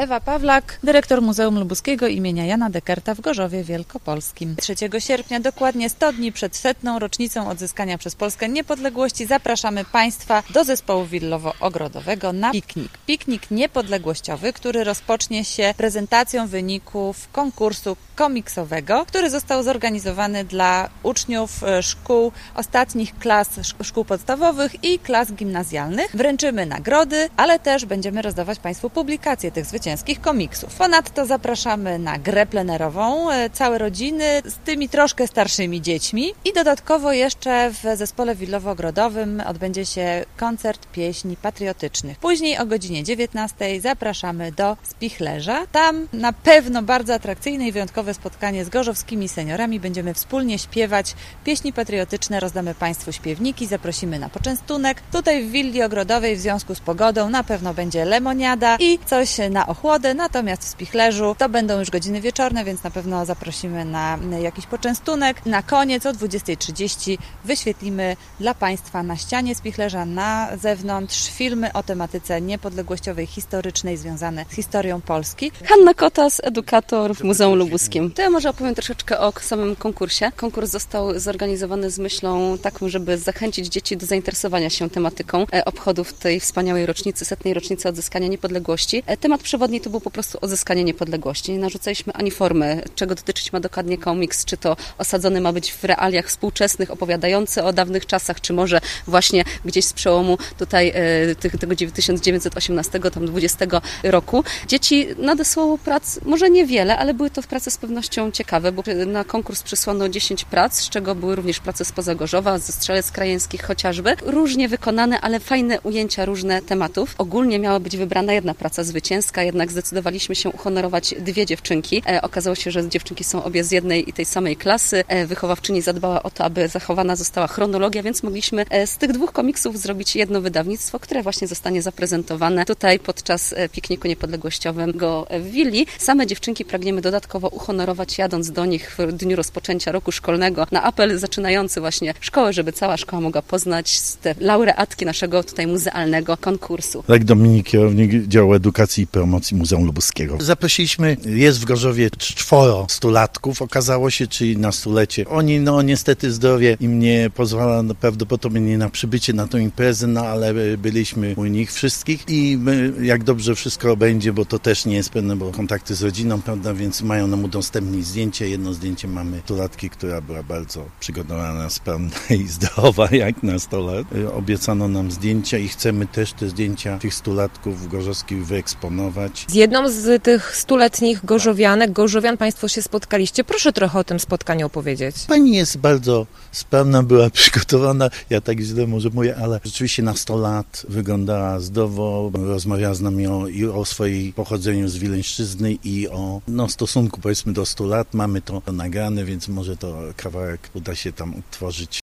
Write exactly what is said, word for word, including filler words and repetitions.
Ewa Pawlak, dyrektor Muzeum Lubuskiego imienia Jana Dekerta w Gorzowie Wielkopolskim. trzeciego sierpnia, dokładnie sto dni przed setną rocznicą odzyskania przez Polskę niepodległości, zapraszamy Państwa do zespołu willowo-ogrodowego na piknik. Piknik niepodległościowy, który rozpocznie się prezentacją wyników konkursu komiksowego, który został zorganizowany dla uczniów szkół, ostatnich klas szkół podstawowych i klas gimnazjalnych. Wręczymy nagrody, ale też będziemy rozdawać Państwu publikacje tych zwycięskich komiksów. Ponadto zapraszamy na grę plenerową całe rodziny z tymi troszkę starszymi dziećmi i dodatkowo jeszcze w zespole willowo-ogrodowym odbędzie się koncert pieśni patriotycznych. Później o godzinie dziewiętnastej zapraszamy do Spichlerza. Tam na pewno bardzo atrakcyjne i wyjątkowe spotkanie z gorzowskimi seniorami. Będziemy wspólnie śpiewać pieśni patriotyczne, rozdamy Państwu śpiewniki, zaprosimy na poczęstunek. Tutaj w willi ogrodowej w związku z pogodą na pewno będzie lemoniada i coś na ochłodę, natomiast w Spichlerzu to będą już godziny wieczorne, więc na pewno zaprosimy na jakiś poczęstunek. Na koniec o dwudziestej trzydzieści wyświetlimy dla Państwa na ścianie Spichlerza na zewnątrz filmy o tematyce niepodległościowej, historycznej, związane z historią Polski. Hanna Kotas, edukator w Muzeum Lubuskim. To ja może opowiem troszeczkę o samym konkursie. Konkurs został zorganizowany z myślą taką, żeby zachęcić dzieci do zainteresowania się tematyką obchodów tej wspaniałej rocznicy, setnej rocznicy odzyskania niepodległości. Temat przewodni to był po prostu odzyskanie niepodległości. Nie narzucaliśmy ani formy, czego dotyczyć ma dokładnie komiks, czy to osadzony ma być w realiach współczesnych, opowiadający o dawnych czasach, czy może właśnie gdzieś z przełomu tutaj e, tego tysiąc dziewięćset osiemnastego, tam dwudziestego roku. Dzieci nadesłało prac, może niewiele, ale były to prace z pewnością ciekawe, bo na konkurs przysłano dziesięć prac, z czego były również prace spoza Gorzowa, ze Strzelec Krajeńskich chociażby. Różnie wykonane, ale fajne ujęcia różne tematów. Ogólnie miała być wybrana jedna praca zwycięska, jednak zdecydowaliśmy się uhonorować dwie dziewczynki. E, okazało się, że dziewczynki są obie z jednej i tej samej klasy. E, wychowawczyni zadbała o to, aby zachowana została chronologia, więc mogliśmy e, z tych dwóch komiksów zrobić jedno wydawnictwo, które właśnie zostanie zaprezentowane tutaj podczas e, pikniku niepodległościowego w willi. Same dziewczynki pragniemy dodatkowo uhonorować, jadąc do nich w dniu rozpoczęcia roku szkolnego na apel zaczynający właśnie szkołę, żeby cała szkoła mogła poznać te laureatki naszego tutaj muzealnego konkursu. Lek Dominik, kierownik działu edukacji i promocji Muzeum Lubuskiego. Zaprosiliśmy, jest w Gorzowie czworo stulatków, okazało się, czyli na stulecie. Oni, no niestety zdrowie im nie pozwala prawdopodobnie nie na przybycie na tą imprezę, no ale byliśmy u nich wszystkich i my, jak dobrze wszystko będzie, bo to też nie jest pewne, bo kontakty z rodziną, prawda, więc mają nam udostępnić zdjęcie. Jedno zdjęcie mamy stulatki, która była bardzo przygotowana, sprawna i zdrowa, jak na sto lat. Obiecano nam zdjęcia i chcemy też te zdjęcia tych stulatków gorzowskich wyeksponować. Z jedną z tych stuletnich gorzowianek, gorzowian Państwo się spotkaliście. Proszę trochę o tym spotkaniu opowiedzieć. Pani jest bardzo sprawna, była przygotowana, ja tak źle może mówię, ale rzeczywiście na sto lat wyglądała zdrowo, rozmawiała z nami o, i o swojej pochodzeniu z Wileńszczyzny i o no, stosunku powiedzmy do stu lat. Mamy to nagrane, więc może to kawałek uda się tam utworzyć.